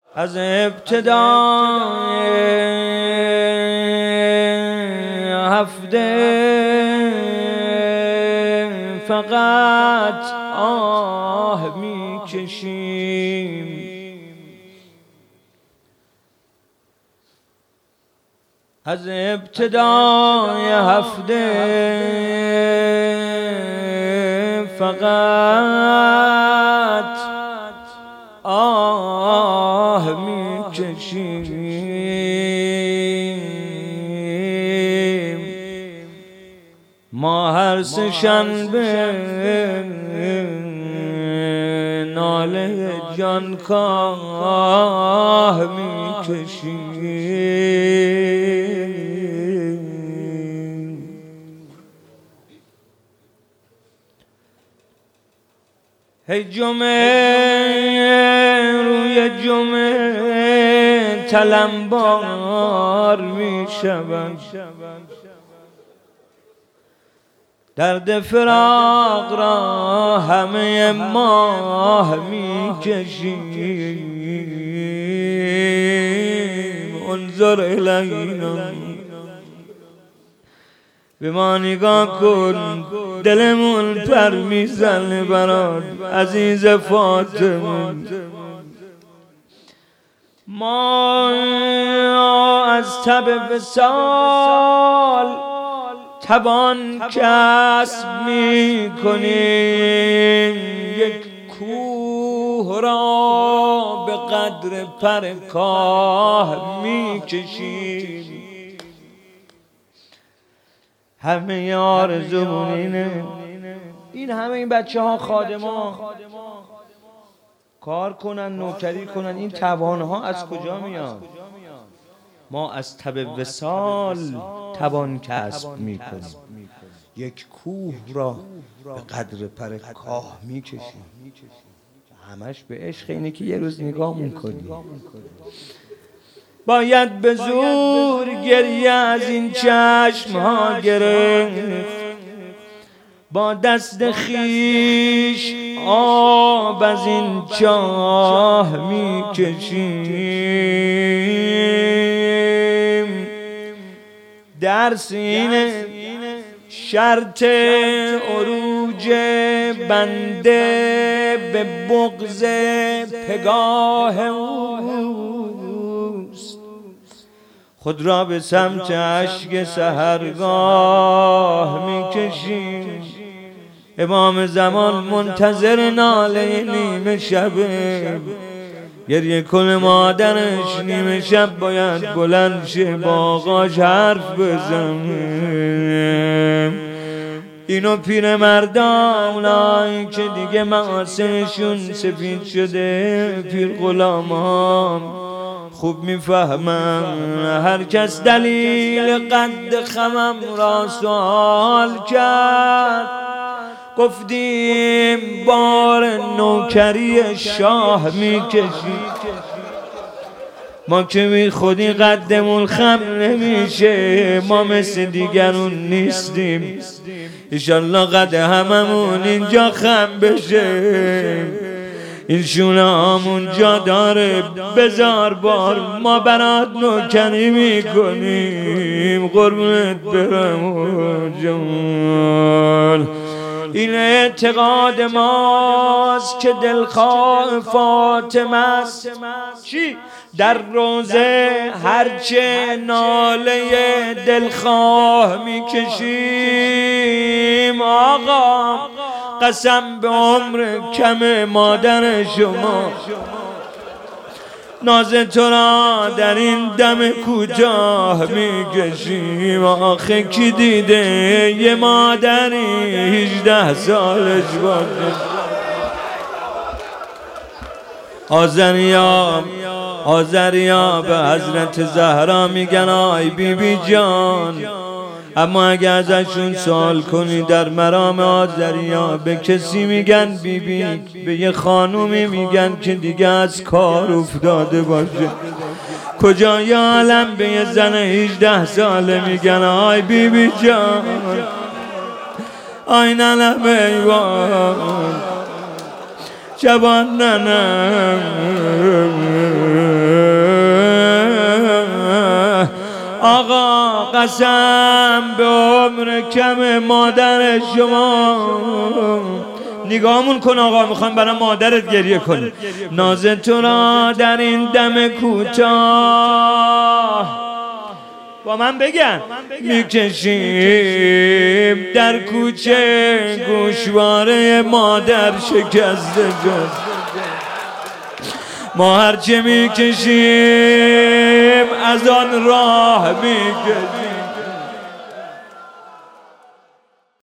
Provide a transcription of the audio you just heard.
از ابتدای هفته فقط آه میکشیم، از ابتدای هفته فقط آه میکشیم. ما هر سه شنبه ناله جانکاه میکشیم. هی جمعه روی جمعه تلمبار میشوند، درد فراق را همه ماه میکشیم. انظر الینا، به ما نگاه کن، دلمون پر میزنه برات عزیز فاطمه. ما از تب وصال توان کسب میکنیم، یک کوه را به قدر پر کاه میکشیم. همه آرزومون اینه، این همه این بچه ها خادمان کار کنن، نوکری کنن، این توانها از کجا میاد؟ ما از تب وصال توان کسب میکنیم، یک کوه را به قدر پر کاه میکشیم. همش به عشق اینه که یه روز نگاه میکنیم. باید به زور گریه از این چشم ها گرفت، با دست خیش آب از این چاه میکشیم. درس اینه، شرط عروج بنده به بغض پگاه اوست. خود را به سمت اشک سحرگاه میکشیم. امام زمان منتظر ناله نیمه شبه، گریه کنه مادرش نیمه شب باید بلند شه با آقاش حرف بزنه. اینو پیر مردان، اونایی که دیگه معاصمشون سفید شده، پیر غلامان خوب میفهمم. هر کس دلیل قد خمم را سوال کرد، گفتیم بار نوکری شاه میکشیم. ما که بی خودی قدمون خم نمیشه، ما مثل دیگرون نیستیم. انشالله قد هممون اینجا خم بشه. این شونه همون جا داره، بذار بار ما برات نوکری میکنیم. قربونت برم جان. این اعتقاد ماست که دلخواه فاطمه است. چی؟ در روزه هرچه ناله دلخواه میکشیم. آقا قسم به عمر کم مادر شما، ناز تو را در این دم کوتاه میکشیم. آخه کی دیده یه مادری 18 سالش باشه؟ آذریا به حضرت زهرا میگن آی بی بی جان، اما اگه ازشون سوال کنی در مرام آذریا به کسی میگن بی بی، به یه خانومی میگن که دیگه از کار افتاده باشه. کجای عالم به یه زن 18 ساله میگن آی بی بی جان، آی ننم ایوان، جوان ننم آقا قسم به عمر کم مادر شما، نگاهمون کن آقا، میخوام برای مادرت گریه کن. ناز تو را در این دم کوتاه با من بگن میکشیم در کوچه، گوشواره مادر شکسته جز ما هرچه میکشیم از آن راه میکشیم.